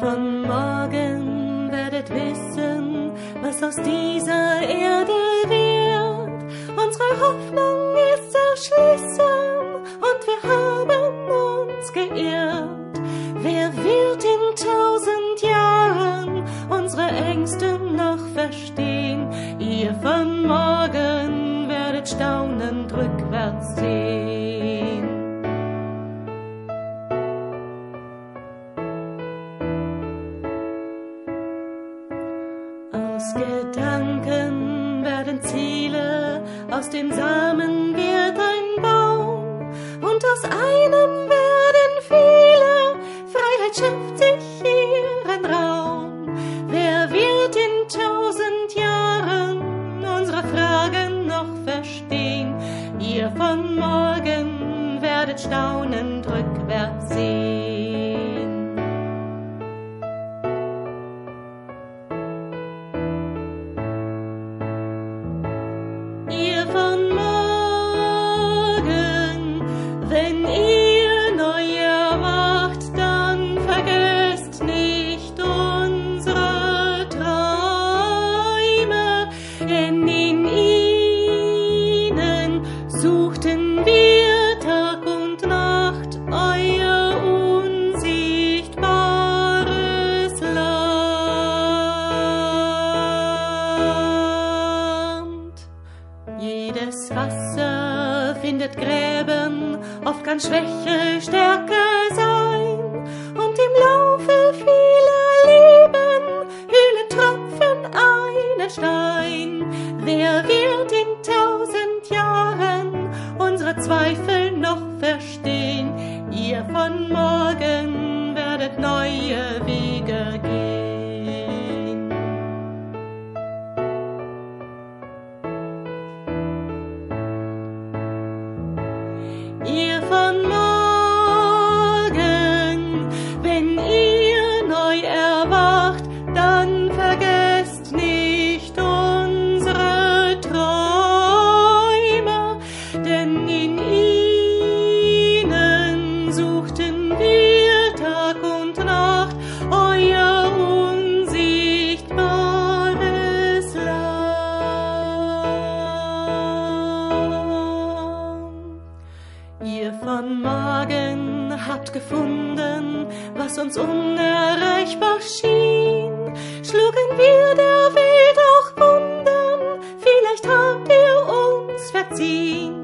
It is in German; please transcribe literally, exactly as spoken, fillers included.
von morgen werdet wissen, was aus dieser Erde wird. Unsere Hoffnung ist zerschlissen und wir haben uns geirrt. Wer wird in tausend Jahren unsere Ängste noch verstehen? Ihr von morgen werdet staunend rückwärts sehen. Aus Gedanken werden Ziele, aus dem Samen wird ein Baum, und aus einem werden viele, Freiheit schafft sich ihren Raum. Wer wird in tausend Jahren unsere Fragen noch verstehen? Ihr von morgen werdet staunend rückwärts sehen. Ihr von morgen, wenn ihr neu erwacht, dann vergesst nicht unsere Träume, denn in ihnen suchten wir Tag und Nacht euer unsichtbares Land. Jedes Wasser findet Gräben, oft kann Schwäche stärker sein, und im Laufe vieler Leben hüllen Tropfen einen Stein. Wer wird in tausend Jahren unsere Zweifel noch verstehen? Ihr von morgen werdet neue Wege gehen. Ihr von morgen, wenn ihr neu erwacht, dann vergesst nicht unsere Träume, denn in ihnen suchten wir Tag und Nacht euer unsichtbares Land. Ihr von morgen habt gefunden, was uns unerreichbar schien. Schlugen wir der Welt auch Wunden, vielleicht habt ihr uns verziehen.